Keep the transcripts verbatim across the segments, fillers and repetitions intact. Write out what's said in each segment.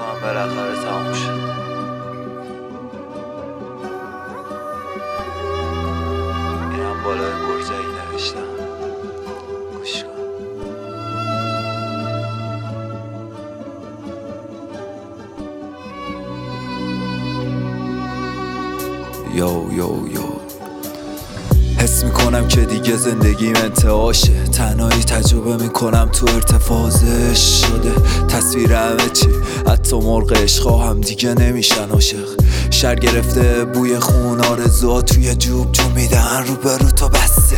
کنم بالاخره تموم شد. اینم بالای برجایی نوشتم، گوش کن. یو یو یو حس میکنم که دیگه زندگیم انتهاشه، تنهایی تجربه میکنم تو ارتفاعش شده تصویر همه چی، حتی مرغ عشقا هم دیگه نمیشن عاشق. شر گرفته بوی خون، آرزوها توی جوب جو میدن، رو به رو تو بسته.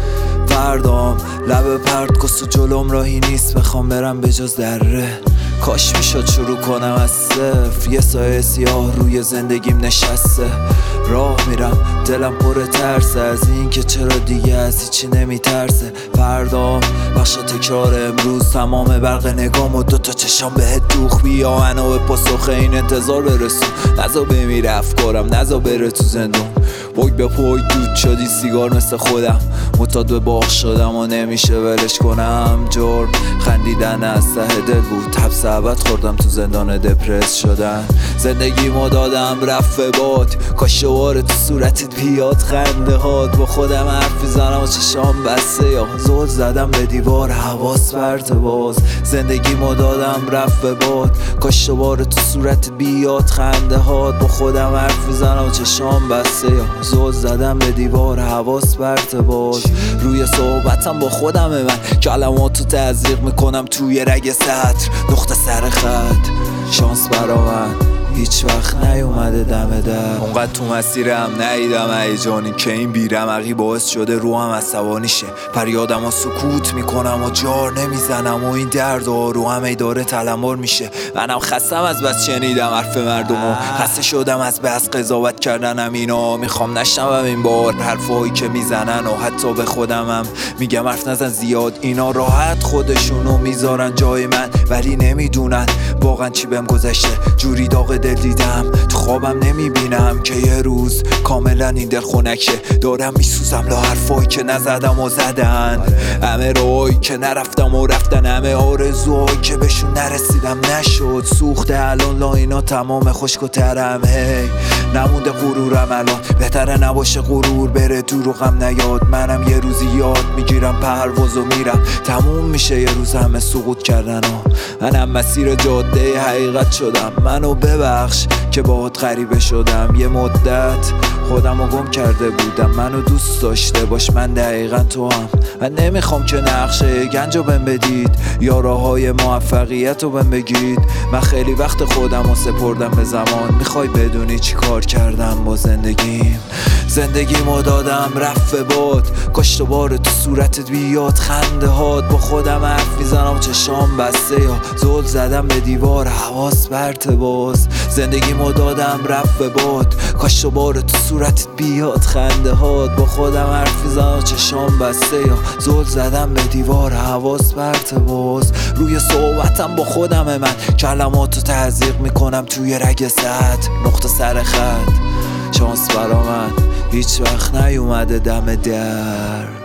فردام لب پرد کس و جلوم راهی نیست، بخوام برم به جز دره. کاش میشد شروع کنم از صفر، یه سایه سیاه روی زندگیم نشسته. راه میرم دلم پر ترسه از این که چرا دیگه از هیچی نمیترسه. فردام بخش تکرار امروز، تمام برق نگام و دوتا چشام بهت دوخ. بیا منو به پاسخ این انتظار برسون، نزا بمیره افکارم، نزا بره تو زندون. پوک به پوک دود شدی سیگار مثل خودم، معتاد به باغ شدم و نمیشه ولش کنم. جرم خندیدن از ته دل بود، حبس ابد خوردم تو زندان دپرس شدن. زندگیمو دادم رفت به باد، کاش دوباره تو صورتت بیاد خنده هات. با خودم حرف میزنم و چشام بسته، یا زل زدم به دیوار حواس پرت باز. زندگیمو دادم رفت به باد، کاش دوباره تو صورتت بیاد خنده هات. با خودم حرف میزنم و چشام بسته، یا زل زدم به دیوار حواس پرت باز. روی صحبتم با خودم من کلماتو تزریق میکنم توی رگ سطر، نقطه سر خط. شانس برا من هیچ وقت نیومده دم در، اونقدر تو مسیرم ندیدم هیجانی که این بیرمقی باعث شده روحم عصبانی شه. فریادم و سکوت میکنم و جار نمیزنم و این درد و رو همه داره تلمبار میشه. منم خستم از بس شنیدم حرف مردم و خسته شدم از بس قضاوت کردنم اینا. میخوام نشنوم این بار حرفایی که میزنن و حتی به خودمم میگم حرف نزن زیاد. اینا راحت خودشونو میذارن جای من، ولی نمیدونن واقعا چی بهم گذشته. جوری داغ دل دیدم تو خوابم نمیبینم که یه روز کاملا این دل خونکه. دارم میسوزم لا حرفایی که نزدم و زدن، همه روی که نرفتم و رفتن، همه آرزوهایی که بهشون نرسیدم نشد. سوخته الان لا اینا تمام خشک و ترم. هی نمونده غرورم الان، بهتره نباشه غرور بره دور و غم نیاد. منم یه روزی یاد میگیرم پرواز و میرم، تموم میشه یه روز همه سقوط کردن ها. منم مسیر جاده حقیقت شدم، منو ببخش که باهات غریبه شدم. یه مدت خودمو گم کرده بودم، منو دوست داشته باش من دقیقا تو هم. من نمیخوام که نقشه گنجو بهم بدید یا راههای موفقیت رو بهم بگید. من خیلی وقت خودمو سپردم به زمان، میخوای بدونی چی کار کردم با زندگیم. زندگیمو دادم رفت به باد، کاش دوباره تو صورتت بیاد خنده هات. با خودم حرف میزنم چشام بسته، یا زل زدم به دیوار حواس پرت باز. زندگیمو دادم رفت به باد، کاش دوباره تو صورتت بیاد خنده هات. با خودم حرف میزنم چشام بسته، یا زل زدم به دیوار حواس پرت باز. روی صحبتم با خودم من کلماتو تزریق میکنم توی رگ سطر، نقطه سر خط. شانس برا من هیچ وقت نیومده دم در.